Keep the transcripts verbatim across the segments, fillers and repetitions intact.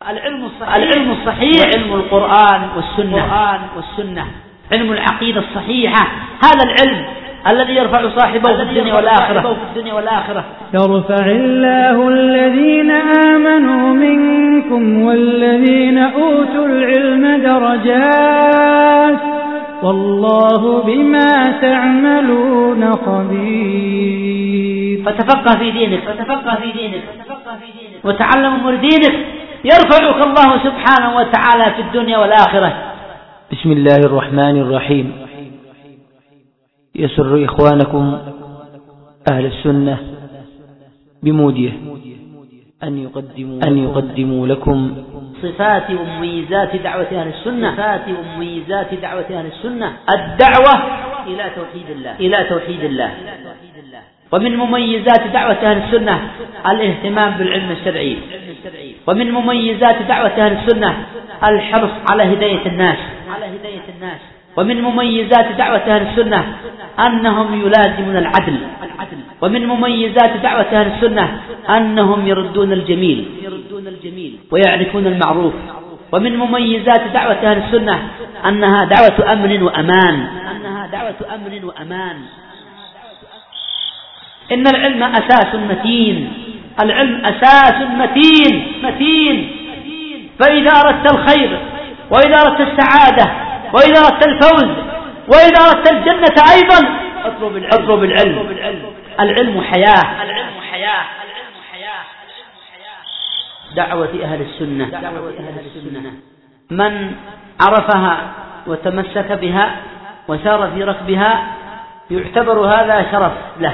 العلم الصحيح, العلم الصحيح علم القرآن والسنة, القرآن والسنة علم العقيدة الصحيحة. هذا العلم الذي يرفع صاحبه في الدنيا والآخرة, والآخرة. يرفع الله الذين آمنوا منكم والذين أوتوا العلم درجات والله بما تعملون خبير. فتفقه في دينك, فتفقه في دينك, وتعلم أمور دينك يرفعك الله سبحانه وتعالى في الدنيا والآخرة. بسم الله الرحمن الرحيم. يسر إخوانكم أهل السنة بمودية أن يقدموا, أن يقدموا لكم صفات ومميزات دعوة أهل السنة, صفات ومميزات دعوة أهل السنة. الدعوة إلى توحيد الله, إلى توحيد الله. ومن مميزات دعوة أهل السنة الاهتمام بالعلم الشرعي. ومن مميزات دعوة أهل السنة الحرص على هداية الناس, على هداية الناس. ومن مميزات دعوة أهل السنة أنهم يلازمون العدل. ومن مميزات دعوة أهل السنة أنهم يردون الجميل, يردون الجميل ويعرفون المعروف. ومن مميزات دعوة أهل السنة أنها دعوة أمن وأمان, أنها دعوة أمن وأمان. إن العلم أساس متين, العلم أساس متين متين. فإذا أردت الخير وإذا أردت السعادة وإذا أردت الفوز وإذا أردت الجنة أيضا اطلب العلم, اطلب العلم. العلم حياة, العلم حياة. دعوة أهل السنة, دعوة أهل السنة من عرفها وتمسك بها وسار في ركبها يعتبر هذا شرف له,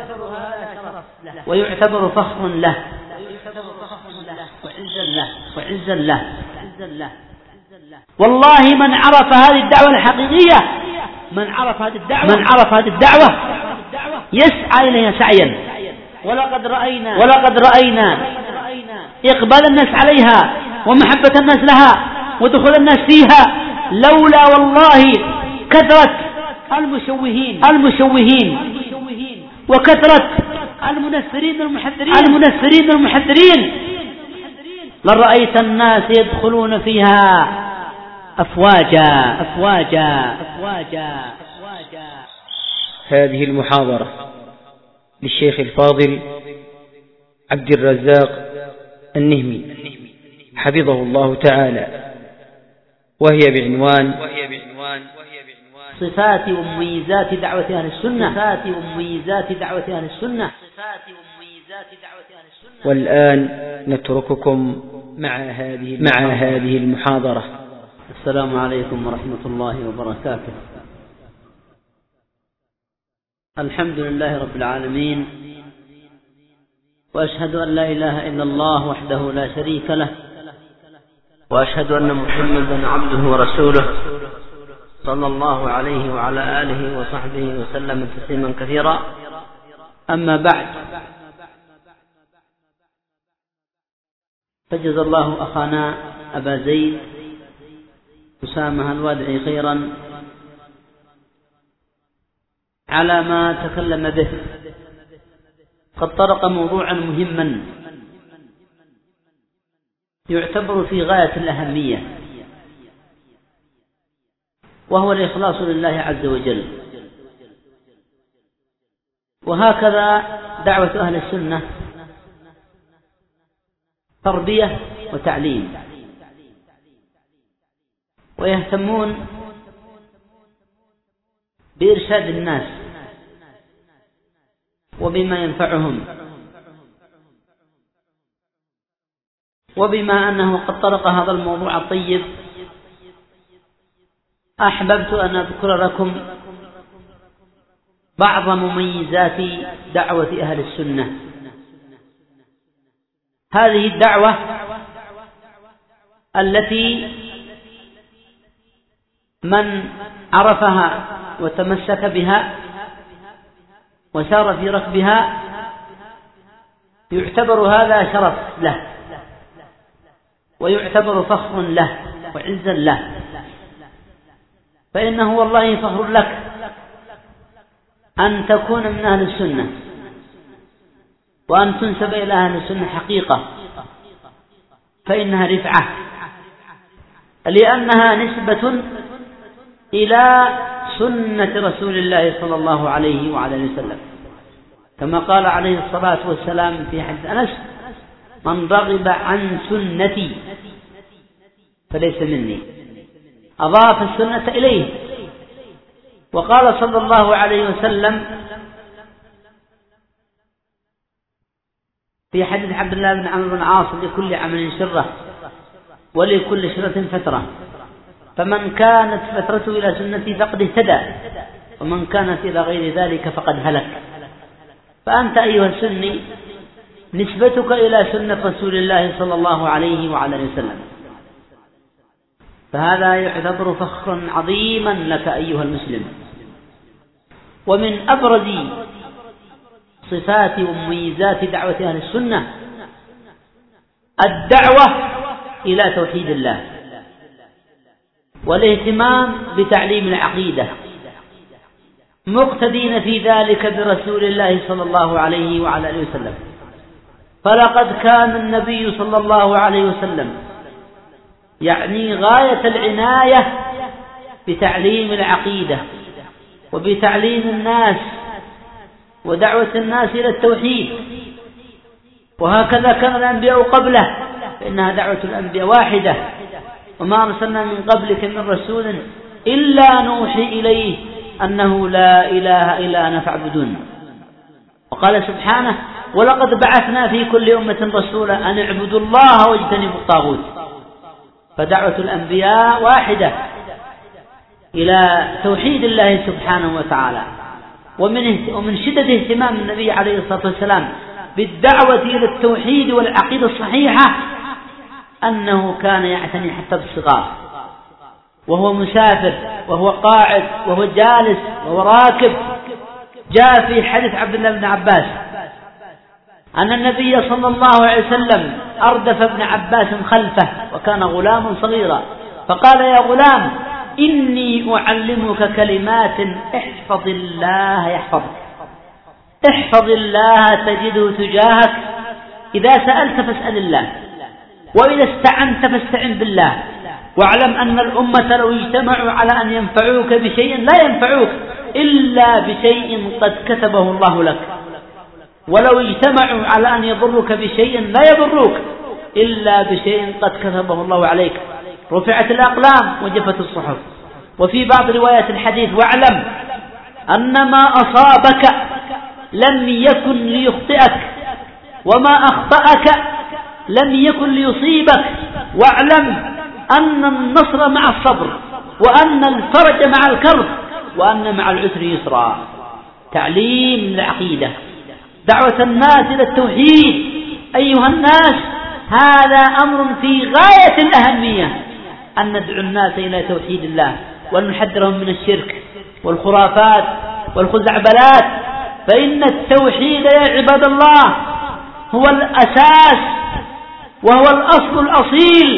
ويعتبر فخر له, وعزا له, وعزا له. والله من عرف هذه الدعوة الحقيقية, من عرف هذه الدعوة, من عرف هذه الدعوة يسعى إليها سعيا. ولقد رأينا, ولقد رأينا إقبال الناس عليها ومحبة الناس لها ودخول الناس فيها لولا والله كثرة المشوهين, المشوهين وكثرة المنفرين المحذرين, المنفرين المحذرين لرأيت الناس يدخلون فيها أفواجا أفواجا أفواجا. هذه المحاضرة للشيخ الفاضل عبد الرزاق النهمي حفظه الله تعالى, وهي بعنوان صفات ومميزات دعوة أهل السنة, صفات ومميزات دعوة أهل السنة, صفات ومميزات دعوة أهل السنة. والآن نترككم مع هذه مع هذه المحاضرة. السلام عليكم ورحمة الله وبركاته. الحمد لله رب العالمين, وأشهد أن لا إله إلا الله وحده لا شريك له, وأشهد أن محمدا عبده ورسوله صلى الله عليه وعلى آله وصحبه وسلم تسليما كثيرا. أما بعد, فجزا الله أخانا أبا زيد أسامة الوادعي خيرا على ما تكلم به. قد طرق موضوعا مهما يعتبر في غاية الأهمية, وهو الإخلاص لله عز وجل. وهكذا دعوة أهل السنة تربية وتعليم, ويهتمون بإرشاد الناس وبما ينفعهم, وبما أنه قد طرق هذا الموضوع الطيب أحببت أن أذكر لكم بعض مميزات دعوة أهل السنة. هذه الدعوة التي من عرفها وتمسك بها وسار في ركبها يعتبر هذا شرف له, ويعتبر فخر له وعزا له. فإنه والله فخر لك أن تكون من أهل السنة وأن تنسب إلى أهل السنة حقيقة. فإنها رفعة، لأنها نسبة إلى سنة رسول الله صلى الله عليه وعلى آله وسلم، كما قال عليه الصلاة والسلام في حديث أنس: من رغب عن سنتي فليس مني، أضاف السنة إليه. وقال صلى الله عليه وسلم في حديث عبد الله بن عمرو بن العاص: لكل عمل شرة ولكل شرة فترة، فمن كانت فترته إلى سنتي فقد اهتدى، ومن كانت إلى غير ذلك فقد هلك. فأنت أيها السني نسبتك إلى سنة رسول الله صلى الله عليه وعلى آله وسلم، فهذا يعتبر فخرا عظيما لك أيها المسلم. ومن أبرز صفات ومميزات دعوة أهل السنة الدعوة إلى توحيد الله، والاهتمام بتعليم العقيدة، مقتدين في ذلك برسول الله صلى الله عليه وعلى آله وسلم. فلقد كان النبي صلى الله عليه وسلم يعني غاية العناية بتعليم العقيدة وبتعليم الناس ودعوة الناس إلى التوحيد، وهكذا كان الأنبياء قبله، فإنها دعوة الأنبياء واحدة: وما أرسلنا من قبلك من رسول إلا نوحي إليه أنه لا إله إلا أنا فاعبدون. وقال سبحانه: ولقد بعثنا في كل أمة رسولا أن اعبدوا الله واجتنبوا الطاغوت. فدعوة الأنبياء واحدة إلى توحيد الله سبحانه وتعالى. ومن ومن شدة اهتمام النبي عليه الصلاة والسلام بالدعوة إلى التوحيد والعقيدة الصحيحة أنه كان يعتني حتى بالصغار، وهو مسافر وهو قاعد وهو جالس وهو راكب. جاء في حديث عبد الله بن عباس أن النبي صلى الله عليه وسلم أردف ابن عباس خلفه وكان غلام صغيرا، فقال: يا غلام، إني أعلمك كلمات احفظ الله يحفظك، احفظ الله تجده تجاهك، إذا سألت فاسأل الله، وإذا استعنت فاستعن بالله، واعلم أن الأمة لو اجتمعوا على أن ينفعوك بشيء لا ينفعوك إلا بشيء قد كتبه الله لك، ولو اجتمعوا على أن يضروك بشيء لا يضروك إلا بشيء قد كتبه الله عليك. رفعت الأقلام وجفت الصحف. وفي بعض روايات الحديث: واعلم أن ما أصابك لم يكن ليخطئك، وما أخطأك لم يكن ليصيبك، واعلم أن النصر مع الصبر، وأن الفرج مع الكرب، وأن مع العسر يسرا. تعليم العقيدة، دعوة الناس إلى التوحيد أيها الناس، هذا أمر في غاية الأهمية، أن ندعو الناس إلى توحيد الله، وأن نحذرهم من الشرك والخرافات والخزعبلات، فإن التوحيد يا عباد الله هو الأساس وهو الأصل الأصيل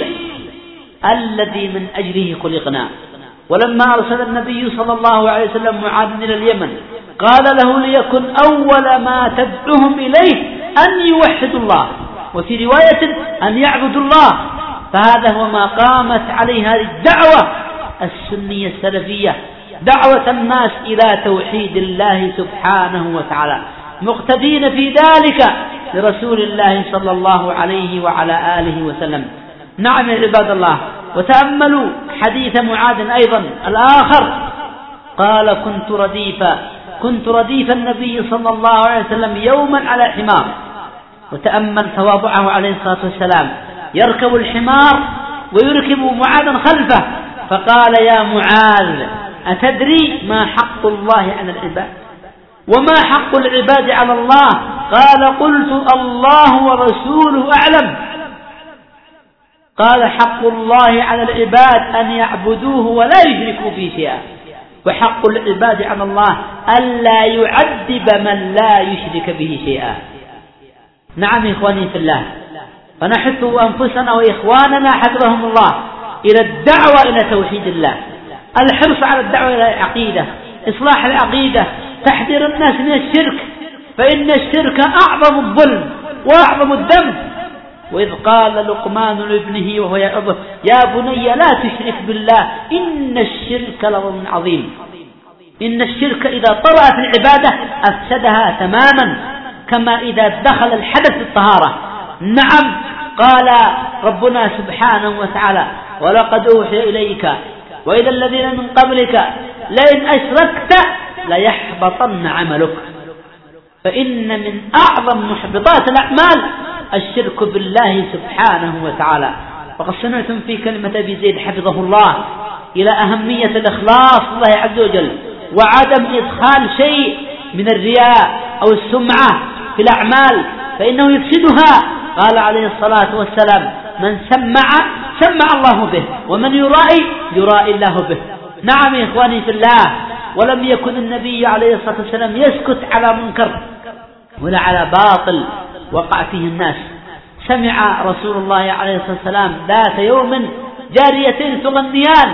الذي من أجله خلقنا. ولما أرسل النبي صلى الله عليه وسلم معاذ إلى اليمن قال له: ليكن أول ما تدعوهم إليه أن يوحدوا الله، وفي رواية أن يعبدوا الله. فهذا هو ما قامت عليه هذه الدعوة السنية السلفية، دعوة الناس إلى توحيد الله سبحانه وتعالى، مقتدين في ذلك لرسول الله صلى الله عليه وعلى آله وسلم. نعم يا عباد الله. وتأملوا حديث معاذ أيضا الآخر، قال: كنت رديفا كنت رديف النبي صلى الله عليه وسلم يوما على حمار. وتأمل تواضعه عليه الصلاة والسلام، يركب الحمار ويركب معاذا خلفه، فقال: يا معاذ، أتدري ما حق الله على العباد وما حق العباد على الله؟ قال: قلت: الله ورسوله أعلم. قال: حق الله على العباد أن يعبدوه ولا يشركوا به شيئا، وحق العباد على الله ألا يعذب من لا يشرك به شيئا. نعم إخواني في الله، فنحث أنفسنا وإخواننا حفظهم الله إلى الدعوة إلى توحيد الله، الحرص على الدعوة إلى العقيدة، إصلاح العقيدة، تحذير الناس من الشرك، فإن الشرك أعظم الظلم وأعظم الذنب، وإذ قال لقمان لابنه وهو يعظه يا بني لا تشرك بالله إن الشرك لظلم عظيم. إن الشرك إذا طرأ في العبادة أفسدها تماما كما إذا دخل الحدث الطهارة. نعم، قال ربنا سبحانه وتعالى ولقد أوحي إليك وإلى الذين من قبلك لئن أشركت ليحبطن عملك. فإن من أعظم محبطات الأعمال الشرك بالله سبحانه وتعالى. وقد سمعتم في كلمة أبي زيد حفظه الله إلى أهمية الإخلاص لله عز وجل وعدم إدخال شيء من الرياء أو السمعة في الأعمال فإنه يفسدها. قال عليه الصلاة والسلام من سمع سمع الله به ومن يرائي يرائي الله به. نعم يا إخواني في الله، ولم يكن النبي عليه الصلاة والسلام يسكت على منكر ولا على باطل وقع فيه الناس. سمع رسول الله عليه الصلاة والسلام ذات يوم جاريتين تغنيان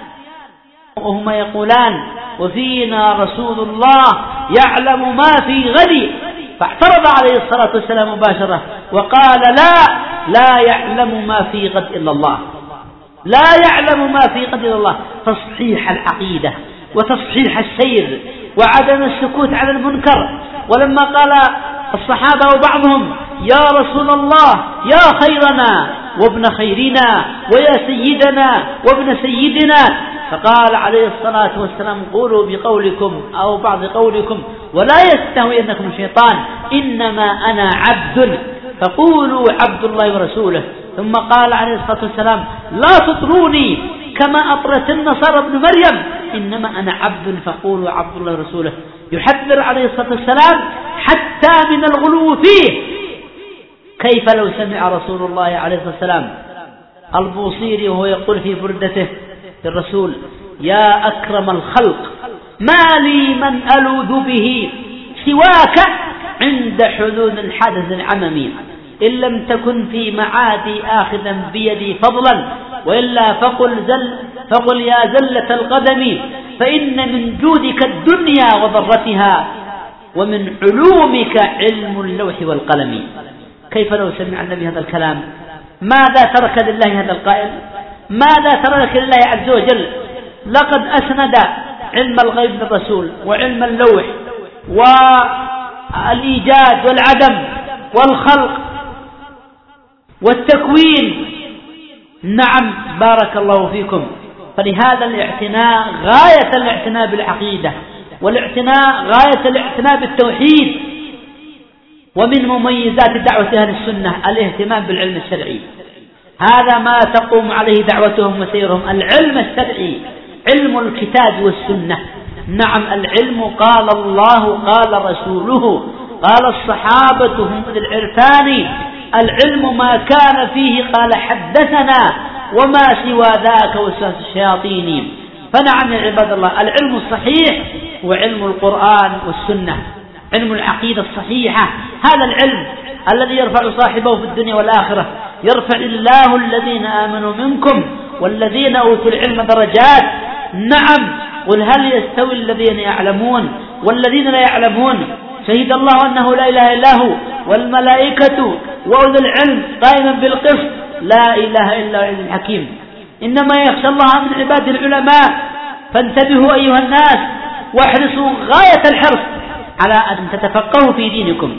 وهما يقولان وفينا رسول الله يعلم ما في غد، فاعترض عليه الصلاة والسلام مباشرة وقال لا لا يعلم ما في غد إلا الله، لا يعلم ما في غد إلا الله. تصحيح العقيدة وتصحيح السير وعدم السكوت على المنكر. ولما قال الصحابة وبعضهم يا رسول الله يا خيرنا وابن خيرنا ويا سيدنا وابن سيدنا، فقال عليه الصلاة والسلام قولوا بقولكم أو بعض قولكم ولا يستهوينكم الشيطان إنما أنا عبد فقولوا عبد الله ورسوله. ثم قال عليه الصلاة والسلام لا تطروني كما أطرت النصارى ابن مريم إنما أنا عبد فقولوا عبد الله ورسوله. يحذر عليه الصلاة والسلام حتى من الغلو فيه. كيف لو سمع رسول الله عليه الصلاة والسلام البوصيري وهو يقول في بردته الرسول يا أكرم الخلق ما لي من ألوذ به سواك عند حدوث الحدث العممي إن لم تكن في معادي آخذا بيدي فضلا وإلا فقل, زل فقل يا زلة القدم فإن من جودك الدنيا وضرتها ومن علومك علم اللوح والقلم. كيف لو سمع النبي هذا الكلام؟ ماذا ترك لله هذا القائل؟ ماذا ترك لله عز وجل؟ لقد أسند علم الغيب للرسول وعلم اللوح والإيجاد والعدم والخلق والتكوين. نعم بارك الله فيكم. فلهذا الاعتناء غاية الاعتناء بالعقيدة والاعتناء غاية الاعتناء بالتوحيد. ومن مميزات دعوة أهل السنة الاهتمام بالعلم الشرعي. هذا ما تقوم عليه دعوتهم وسيرهم، العلم الشرعي علم الكتاب والسنة. نعم العلم قال الله قال رسوله قال الصحابة هم العرفان. العلم ما كان فيه قال حدثنا وما سوى ذاك وسوس الشياطين. فنعم يا عباد الله العلم الصحيح وعلم القرآن والسنة، علم العقيدة الصحيحة. هذا العلم الذي يرفع صاحبه في الدنيا والآخرة. يرفع الله الذين آمنوا منكم والذين أوتوا العلم درجات. نعم قل هل يستوي الذين يعلمون والذين لا يعلمون شهد الله أنه لا إله إلا هو والملائكة وأولو العلم قائما بالقسط لا إله إلا هو الحكيم. إنما يخشى الله من عباد العلماء. فانتبهوا أيها الناس واحرصوا غاية الحرص على أن تتفقهوا في دينكم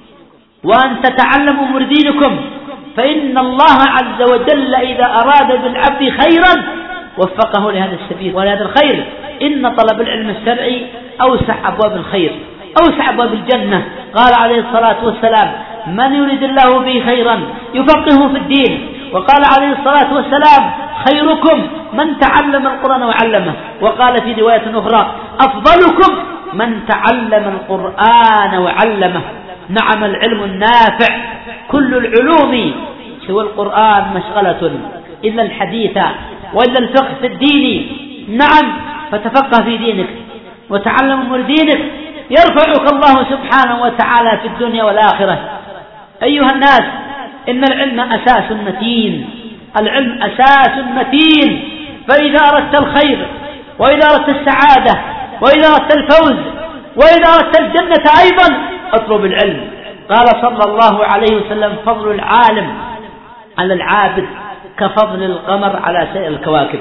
وأن تتعلموا أمور دينكم. فإن الله عز وجل إذا أراد بالعبد خيرا وفقه لهذا السبيل ولهذا الخير. إن طلب العلم الشرعي أوسع أبواب الخير أوسع أبواب الجنة. قال عليه الصلاة والسلام من يريد الله به خيرا يفقهه في الدين. وقال عليه الصلاة والسلام خيركم من تعلم القرآن وعلمه. وقال في رواية أخرى أفضلكم من تعلم القرآن وعلمه. نعم العلم النافع كل العلوم سوى القرآن مشغلة إلا الحديث وإلا الفقه في الدين. نعم فتفقه في دينك وتعلم أمور دينك يرفعك الله سبحانه وتعالى في الدنيا والآخرة. أيها الناس إن العلم أساس متين. العلم أساس متين. فإذا أردت الخير وإذا أردت السعادة وإذا أردت الفوز وإذا أردت الجنة أيضا اطلب العلم. قال صلى الله عليه وسلم فضل العالم على العابد كفضل القمر على سائر الكواكب.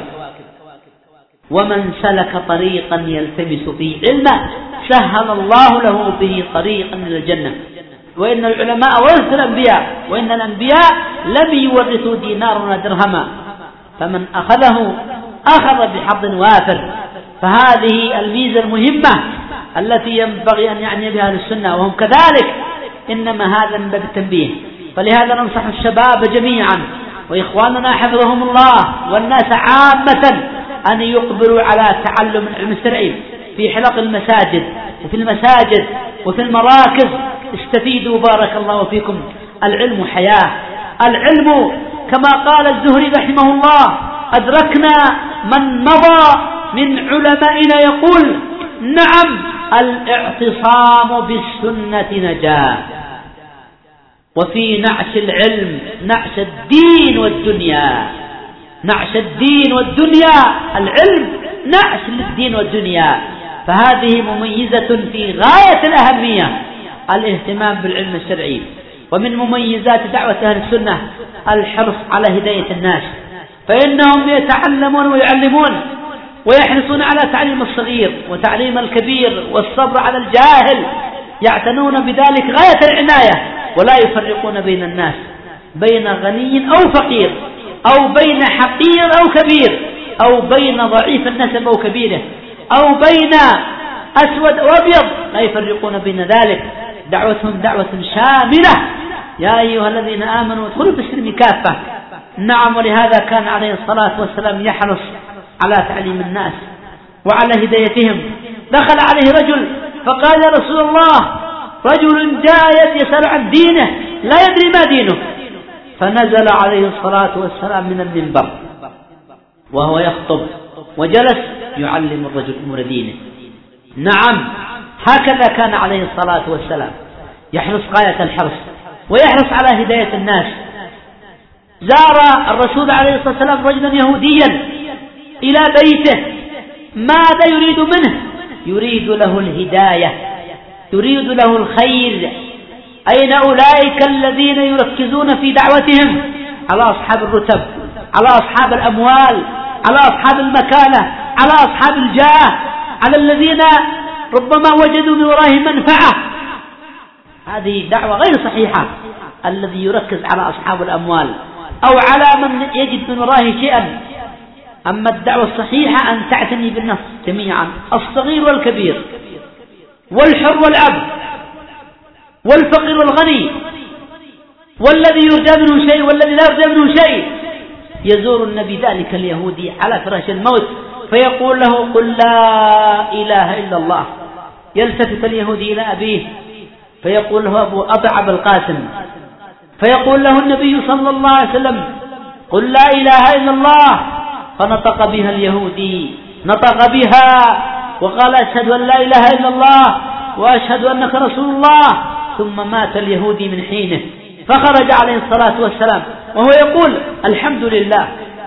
ومن سلك طريقا يلتمس فيه علما سهل الله له به طريقا إلى الجنة. وإن العلماء ورثوا الأنبياء، وإن الأنبياء لم يورثوا دينارا ولا درهما، فمن أخذه أخذ بحظ وافر. فهذه الميزة المهمة التي ينبغي أن يعني بها أهل السنة، وهم كذلك، إنما هذا من باب التنبيه. فلهذا ننصح الشباب جميعا وإخواننا حفظهم الله والناس عامة أن يقبلوا على تعلم العلم الشرعي في حلق المساجد وفي المساجد وفي المراكز. استفيدوا بارك الله فيكم. العلم حياة. العلم كما قال الزهري رحمه الله: أدركنا من مضى من علمائنا يقول: نعم الاعتصام بالسنة نجاة. وفي نعش العلم نعش الدين والدنيا. نعش الدين والدنيا، العلم نعش للدين والدنيا. فهذه مميزة في غاية الأهمية، الاهتمام بالعلم الشرعي. ومن مميزات دعوة أهل السنة الحرص على هداية الناس، فإنهم يتعلمون ويعلمون ويحرصون على تعليم الصغير وتعليم الكبير والصبر على الجاهل، يعتنون بذلك غاية العناية، ولا يفرقون بين الناس، بين غني أو فقير، أو بين حقير أو كبير، أو بين ضعيف النسب أو كبيره، أو بين أسود أو أبيض، لا يفرقون بين ذلك. دعوتهم دعوة شاملة: يا أيها الذين آمنوا ادخلوا في السلم كافة. نعم، ولهذا كان عليه الصلاة والسلام يحرص على تعليم الناس وعلى هدايتهم. دخل عليه رجل فقال: يا رسول الله، رجل جاء يسأل عن دينه لا يدري ما دينه. فنزل عليه الصلاة والسلام من المنبر وهو يخطب وجلس يعلم الرجل أمور دينه. نعم، هكذا كان عليه الصلاة والسلام، يحرص غاية الحرص ويحرص على هداية الناس. زار الرسول عليه الصلاة والسلام رجلا يهوديا إلى بيته. ماذا يريد منه؟ يريد له الهداية، يريد له الخير. أين أولئك الذين يركزون في دعوتهم على أصحاب الرتب، على أصحاب الأموال، على أصحاب المكانة، على أصحاب الجاه، على الذين ربما وجدوا من ورائهم منفعة؟ هذه دعوة غير صحيحة. الذي يركز على أصحاب الأموال أو على من يجد من ورائه شيئا. أما الدعوة الصحيحة أن تعتني بالناس جميعا، الصغير والكبير، والحر والعبد، والفقير والغني، والذي يرجى منه شيء والذي لا يرجى منه شيء. يزور النبي ذلك اليهودي على فراش الموت فيقول له: قل لا إله إلا الله. يلتفت اليهودي إلى أبيه فيقول له أبو أبا القاسم، فيقول له النبي صلى الله عليه وسلم: قل لا إله إلا الله. فنطق بها اليهودي، نطق بها وقال: أشهد أن لا إله إلا الله وأشهد أنك رسول الله. ثم مات اليهودي من حينه. فخرج عليه الصلاة والسلام وهو يقول: الحمد لله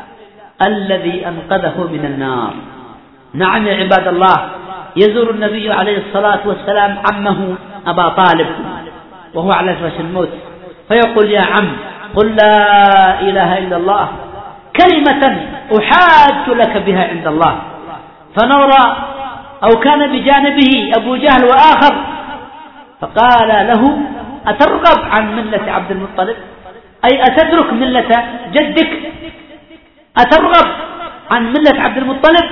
الذي أنقذه من النار. نعم يا عباد الله، يزور النبي عليه الصلاة والسلام عمه أبا طالب وهو على فراش الموت فيقول: يا عم، قل لا إله إلا الله، كلمة أحاج لك بها عند الله. فنظر أو كان بجانبه أبو جهل وآخر فقال له: أترغب عن ملة عبد المطلب؟ أي أتترك ملة جدك؟ أترغب عن ملة عبد المطلب؟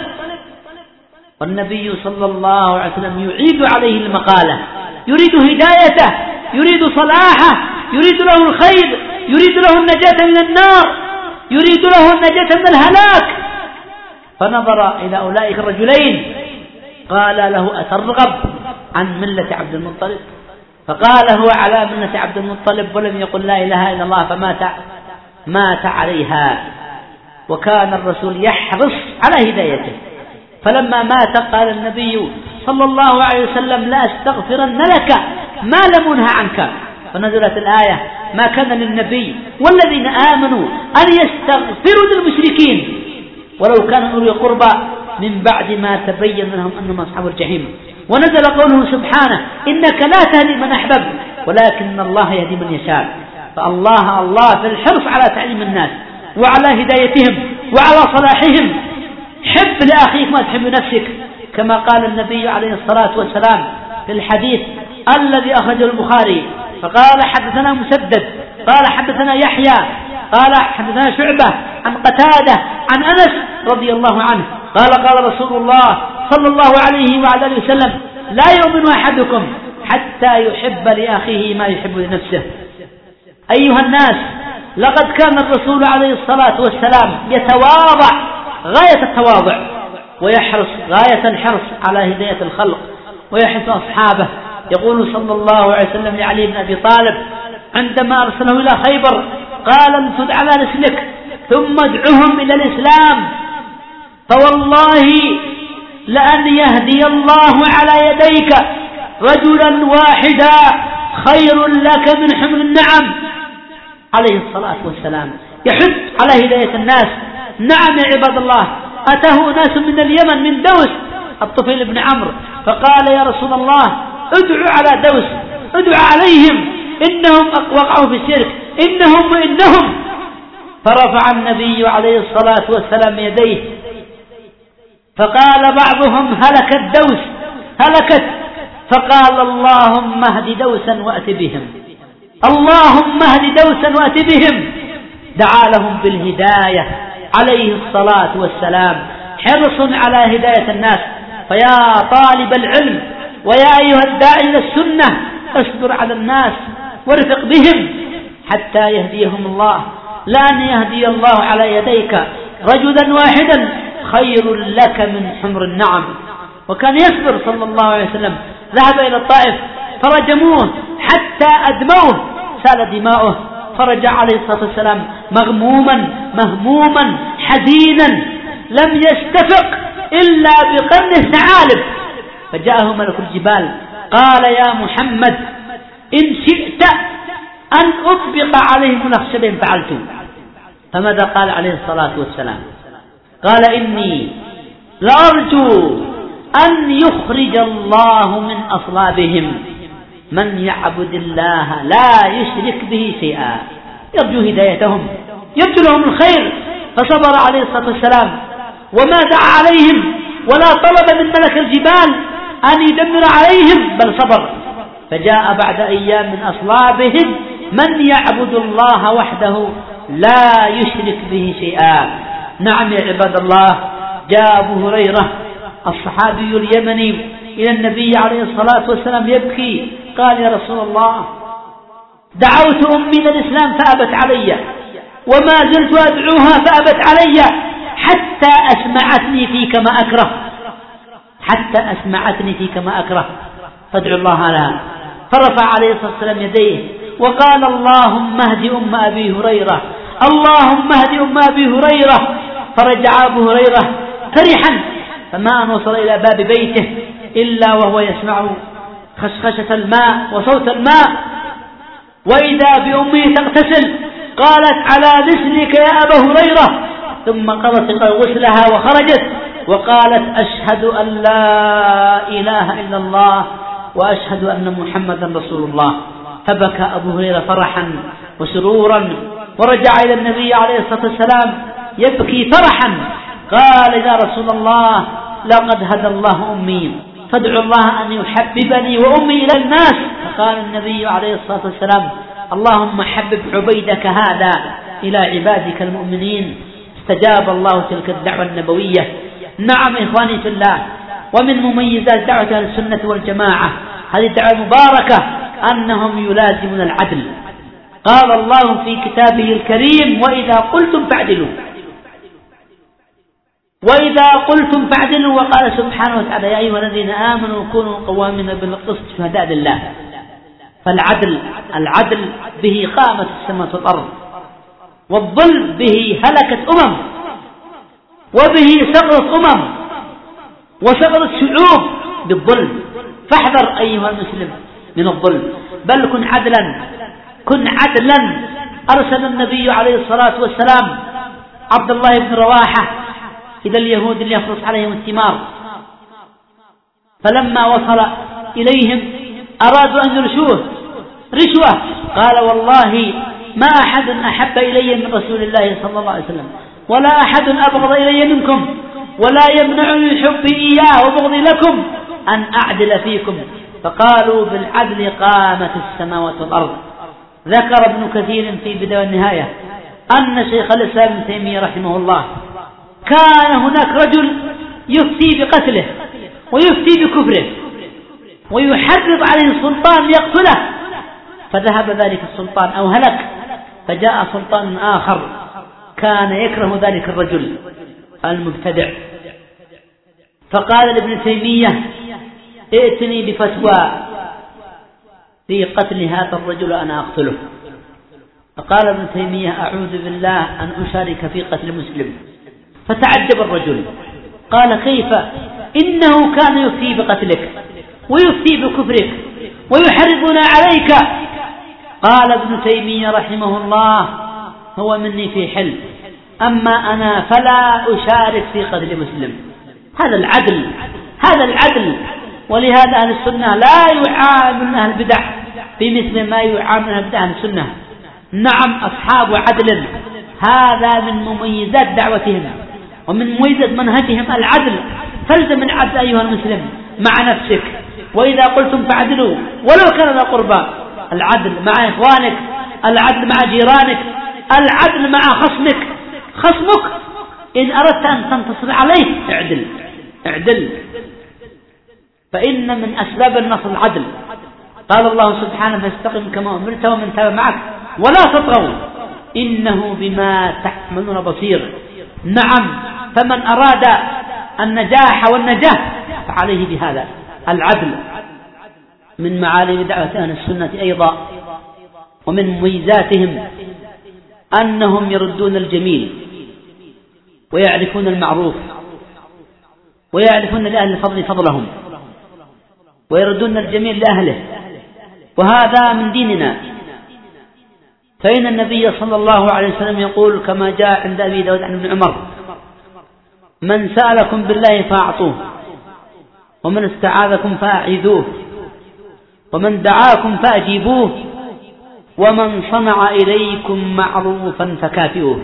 والنبي صلى الله عليه وسلم يعيد عليه المقالة، يريد هدايته، يريد صلاحه، يريد له الخير، يريد له النجاة من النار، يريد له النجاة من الهلاك. فنظر إلى أولئك الرجلين قال له: أترغب عن ملة عبد المطلب؟ فقال هو على ملة عبد المطلب ولم يقل لا إله إلا الله، فمات مات عليها. وكان الرسول يحرص على هدايته. فلما مات قال النبي صلى الله عليه وسلم: لا أستغفرن لك ما لم أنه عنك. فنزلت الآية: ما كان للنبي والذين آمنوا أن يستغفروا للمشركين ولو كانوا أولي قربى من بعد ما تبين لهم أنهم أصحاب الجحيم. ونزل قوله سبحانه: إنك لا تهدي من أحببت ولكن الله يهدي من يشاء. فالله الله في الحرص على تعليم الناس وعلى هدايتهم وعلى صلاحهم. حب لأخيك ما تحب نفسك، كما قال النبي عليه الصلاة والسلام في الحديث الذي أخرجه البخاري، فقال حدثنا مسدد قال حدثنا يحيى قال حدثنا شعبة عن قتادة عن أنس رضي الله عنه قال قال رسول الله صلى الله عليه وعلى آله وسلم: لا يؤمن أحدكم حتى يحب لأخيه ما يحب لنفسه. أيها الناس، لقد كان الرسول عليه الصلاة والسلام يتواضع غاية التواضع ويحرص غاية الحرص على هداية الخلق ويحث أصحابه. يقول صلى الله عليه وسلم لعلي بن أبي طالب عندما أرسله إلى خيبر: قال: انفذ على رسلك ثم ادعهم إلى الإسلام، فوالله لأن يهدي الله على يديك رجلا واحدا خير لك من حمر النعم. عليه الصلاة والسلام يحث على هداية الناس. نعم يا عباد الله، أتاه ناس من اليمن من دوس الطفيل بن عمرو فقال: يا رسول الله ادعو على دوس، ادعو عليهم إنهم وقعوا في الشرك، إنهم وإنهم. فرفع النبي عليه الصلاة والسلام يديه فقال بعضهم: هلكت دوس هلكت. فقال: اللهم اهد دوسا وأت بهم، اللهم اهد دوسا وأت بهم. دعا لهم بالهداية عليه الصلاة والسلام، حرص على هداية الناس. فيا طالب العلم ويا أيها الداعي إلى السنة، اصبر على الناس وارفق بهم حتى يهديهم الله. لأن يهدي الله على يديك رجلا واحدا خير لك من حمر النعم. وكان يصبر صلى الله عليه وسلم. ذهب إلى الطائف فرجموه حتى أدموه سال دماؤه، فرجع عليه الصلاة والسلام مغموما مهموما حزينا لم يستفق إلا بقرن الثعالب. فجاءه ملك الجبال قال: يا محمد إن شئت أن أطبق عليهم الأخشبين فعلت. فماذا قال عليه الصلاة والسلام؟ قال: إني لأرجو أن يخرج الله من أصلابهم من يعبد الله لا يشرك به شيئا. يرجو هدايتهم، يرجو لهم الخير. فصبر عليه الصلاة والسلام وما دعا عليهم ولا طلب من ملك الجبال أن يدمر عليهم، بل صبر. فجاء بعد أيام من أصلابهم من يعبد الله وحده لا يشرك به شيئا. نعم يا عباد الله، جاء أبو هريرة الصحابي اليمني إلى النبي عليه الصلاة والسلام يبكي، قال: يا رسول الله دعوت أمي إلى الإسلام فأبت علي، وما زلت أدعوها فأبت علي، حتى أسمعتني فيك ما أكره، حتى أسمعتني فيك ما أكره، فادعو الله لها. فرفع عليه الصلاة والسلام يديه وقال: اللهم اهد أم أبي هريرة، اللهم اهد أم أبي هريرة. فرجع أبو هريرة فرحا، فما أن وصل إلى باب بيته إلا وهو يسمع خشخشة الماء وصوت الماء، وإذا بأمه تغتسل. قالت: على رسلك يا أبا هريرة. ثم قضت غسلها وخرجت وقالت: أشهد أن لا إله إلا الله وأشهد أن محمدا رسول الله. فبكى أبو هريرة فرحا وسرورا، ورجع إلى النبي عليه الصلاة والسلام يبكي فرحا. قال: يا رسول الله لقد هدى الله أمي، فادعوا الله أن يحببني وأمي إلى الناس. فقال النبي عليه الصلاة والسلام: اللهم حبب عبيدك هذا إلى عبادك المؤمنين. استجاب الله تلك الدعوة النبوية. نعم إخواني في الله، ومن مميزات دعوة أهل السنة والجماعة هذه الدعوة المباركة أنهم يلازمون العدل. قال الله في كتابه الكريم: وإذا قلتم فاعدلوا، وإذا قلتم فاعدلوا. وقال سبحانه وتعالى: يا أيها الذين آمنوا كونوا قوامين بالقسط شهداء لله. فالعدل العدل به قامت السماوات والأرض، والظلم به هلكت أمم، وبه سقطت أمم وسقطت شعوب بالظلم. فاحذر أيها المسلم من الظلم، بل كن عدلا، كن عدلا. أرسل النبي عليه الصلاة والسلام عبد الله بن رواحة إلى اليهود ليخلص عليهم الثمار، فلما وصل إليهم أرادوا أن يرشوه رشوة. قال: والله ما أحد أحب إلي من رسول الله صلى الله عليه وسلم، ولا أحد أبغض إلي منكم، ولا يمنعني حبي إياه وبغضي لكم أن أعدل فيكم. فقالوا بالعدل قامت السماوات والأرض. ذكر ابن كثير في بداية والنهاية أن شيخ الإسلام ابن تيمية رحمه الله كان هناك رجل يفتي بقتله ويفتي بكفره ويحرض عليه السلطان ليقتله، فذهب ذلك السلطان أو هلك، فجاء سلطان آخر كان يكره ذلك الرجل المبتدع، فقال لابن تيمية ائتني بفتوى في قتل هذا الرجل أنا أقتله. فقال ابن تيمية أعوذ بالله أن أشارك في قتل مسلم. فتعجب الرجل قال كيف إنه كان يفتي بقتلك ويفتي بكفرك ويحرضنا عليك. قال ابن تيمية رحمه الله هو مني في حل، أما أنا فلا أشارك في قتل مسلم. هذا العدل، هذا العدل. ولهذا أهل السنة لا يعامل أهل البدع بمثل ما يعامل أهل البدع أهل السنة. نعم أصحاب عدل، هذا من مميزات دعوتهم ومن مميزات منهجهم العدل. فالزم العدل أيها المسلم مع نفسك، وإذا قلتم فعدلوا ولو كان ذا قربى. العدل مع إخوانك، العدل مع جيرانك، العدل مع خصمك. خصمك إن أردت أن تنتصر عليه اعدل اعدل، فإن من أسباب النصر العدل. قال الله سبحانه فاستقم كما أمرت ومن تاب معك ولا تطغوا إنه بما تعملون بصير. نعم، فمن أراد النجاح والنجاة فعليه بهذا العدل. من معالم دعوة أهل السنة أيضا ومن مميزاتهم أنهم يردون الجميل ويعرفون المعروف ويعرفون لأهل الفضل فضلهم ويردون الجميل لأهله، وهذا من ديننا. فإن النبي صلى الله عليه وسلم يقول كما جاء عند أبي داود عن ابن عمر من سألكم بالله فأعطوه، ومن استعاذكم فأعيذوه، ومن دعاكم فأجيبوه، ومن صنع إليكم معروفا فكافئوه.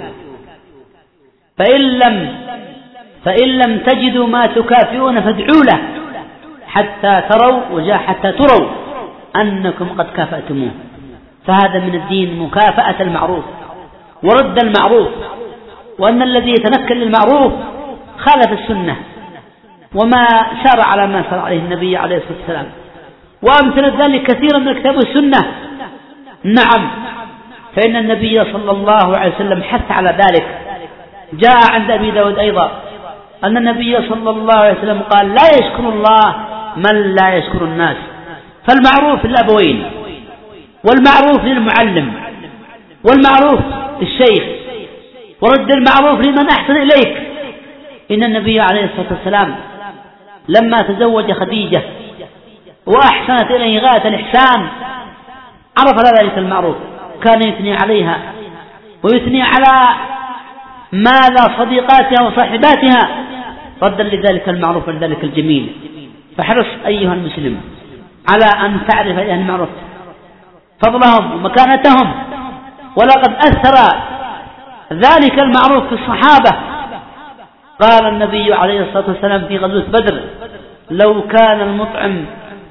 فإن لم فإن لم تجدوا ما تكافئون فادعوا له حتى تروا وجاء حتى تروا أنكم قد كافأتموه. فهذا من الدين مكافأة المعروف ورد المعروف، وأن الذي يتنكل للمعروف خالف السنة وما سار على ما سار عليه النبي عليه الصلاة والسلام. وأمثل ذلك كثيرا من الكتاب والسنة. نعم، فإن النبي صلى الله عليه وسلم حث على ذلك. جاء عند أبي داود أيضا أن النبي صلى الله عليه وسلم قال لا يشكر الله من لا يشكر الناس. فالمعروف للأبوين، والمعروف للمعلم، والمعروف للشيخ، ورد المعروف لمن أحسن إليك. إن النبي عليه الصلاة والسلام لما تزوج خديجة وأحسنت إليه غاية الإحسان عرف ذلك المعروف، كان يثني عليها ويثني على ماذا صديقاتها وصاحباتها ردا لذلك المعروف ولذلك الجميل. فحرص أيها المسلم على أن تعرف أهل المعروف فضلهم ومكانتهم. ولقد أثر ذلك المعروف في الصحابة. قال النبي عليه الصلاة والسلام في غزوة بدر لو كان المطعم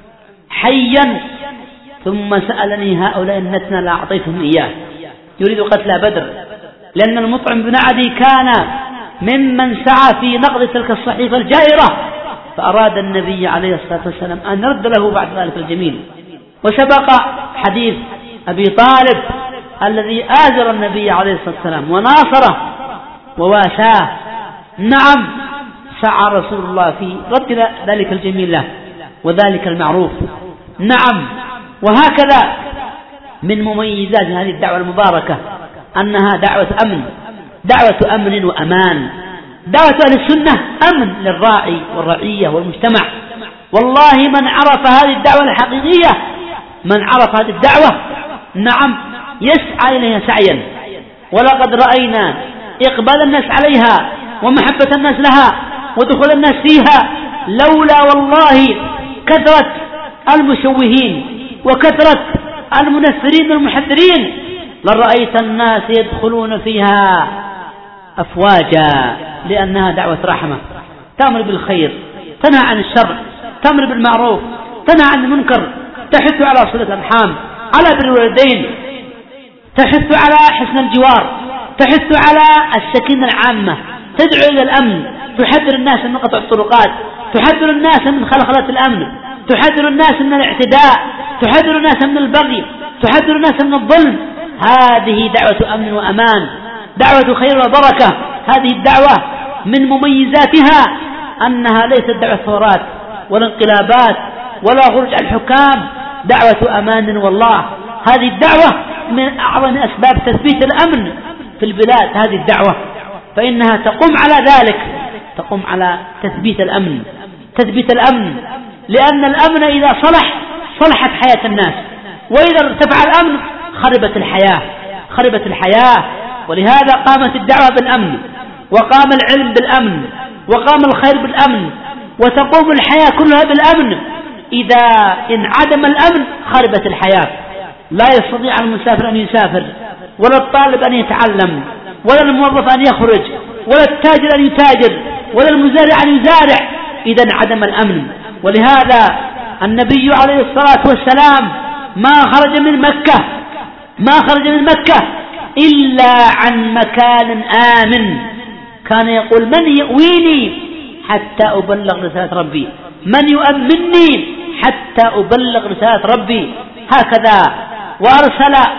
حيا ثم سألني هؤلاء النتنى لأعطيتهم إياه، يريد قتل بدر، لأن المطعم بن عدي كان ممن سعى في نقض تلك الصحيفة الجائرة، فأراد النبي عليه الصلاة والسلام أن يرد له بعد ذلك الجميل. وسبق حديث أبي طالب الذي آزر النبي عليه الصلاة والسلام وناصره وواساه. نعم، سعى رسول الله في رد ذلك الجميل له وذلك المعروف. نعم، وهكذا من مميزات هذه الدعوة المباركة أنها دعوة أمن، دعوة أمن وأمان. دعوة أهل السنة أمن للراعي والرعية والمجتمع. والله من عرف هذه الدعوة الحقيقية، من عرف هذه الدعوة نعم يسعى إليها سعيا. ولقد رأينا إقبال الناس عليها ومحبة الناس لها ودخول الناس فيها لولا والله كثرة المشوهين وكثرة المنفرين والمحذرين لرأيت الناس يدخلون فيها أفواجا، لأنها دعوة رحمة، تأمر بالخير، تنهى عن الشر، تأمر بالمعروف، تنهى عن المنكر، تحث على صلة الأرحام، على بر الوالدين، تحث على حسن الجوار، تحث على السكينة العامة، تدعو إلى الأمن، تحذر الناس من قطع الطرقات، تحذر الناس من خلخلة الأمن، تحذر الناس من الاعتداء، تحذر الناس من البغي، تحذر الناس من الظلم. هذه دعوة أمن وأمان، دعوة خير وبركة. هذه الدعوة من مميزاتها أنها ليست دعوة ثورات ولا انقلابات ولا خروج على الحكام، دعوة أمان والله. هذه الدعوة من أعظم أسباب تثبيت الأمن في البلاد، هذه الدعوة، فإنها تقوم على ذلك، تقوم على تثبيت الأمن، تثبيت الأمن، لأن الأمن إذا صلح صلحت حياة الناس، وإذا ارتفع الأمن خربت الحياة، خربت الحياة. ولهذا قامت الدعوة بالأمن، وقام العلم بالأمن، وقام الخير بالأمن، وتقوم الحياة كلها بالأمن. إذا انعدم الأمن خربت الحياة. لا يستطيع المسافر أن يسافر، ولا الطالب أن يتعلم، ولا الموظف أن يخرج، ولا التاجر أن يتاجر، ولا المزارع أن يزارع إذا انعدم الأمن. ولهذا النبي عليه الصلاة والسلام ما خرج من مكة ما خرج من مكة إلا عن مكان آمن. كان يقول: من يؤويني حتى أبلغ رسالة ربي، من يؤمنني حتى أبلغ رسالة ربي. هكذا. وأرسل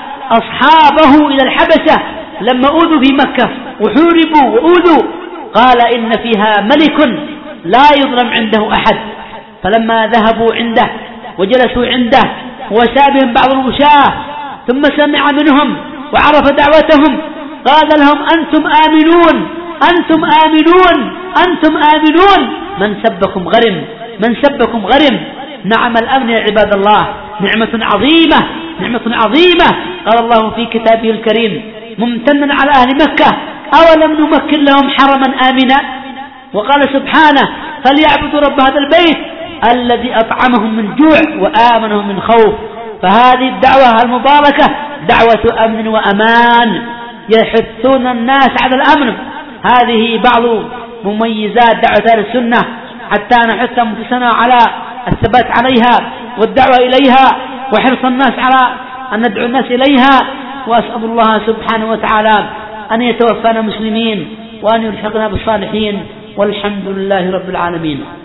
أصحابه إلى الحبشة لما أوذوا في مكة وحوربوا وأوذوا، قال: إن فيها ملك لا يظلم عنده أحد. فلما ذهبوا عنده وجلسوا عنده وسابهم بعض الوشاة، ثم سمع منهم وعرف دعوتهم، قال لهم: أنتم آمنون أنتم آمنون أنتم آمنون، من سبكم غرم من سبكم غرم. نعم الأمن يا عباد الله نعمة عظيمة، نعمة عظيمة. قال الله في كتابه الكريم ممتنا على أهل مكة: أولم نمكن لهم حرما آمنا. وقال سبحانه: فليعبدوا رب هذا البيت الذي أطعمهم من جوع وآمنهم من خوف. فهذه الدعوة المباركة دعوة أمن وأمان، يحثون الناس على الأمن. هذه بعض مميزات دعوة أهل السنة، حتى نحث أنفسنا على الثبات عليها والدعوة إليها، وحرص الناس على أن ندعو الناس إليها. وأسأل الله سبحانه وتعالى أن يتوفانا مسلمين وأن يلحقنا بالصالحين، والحمد لله رب العالمين.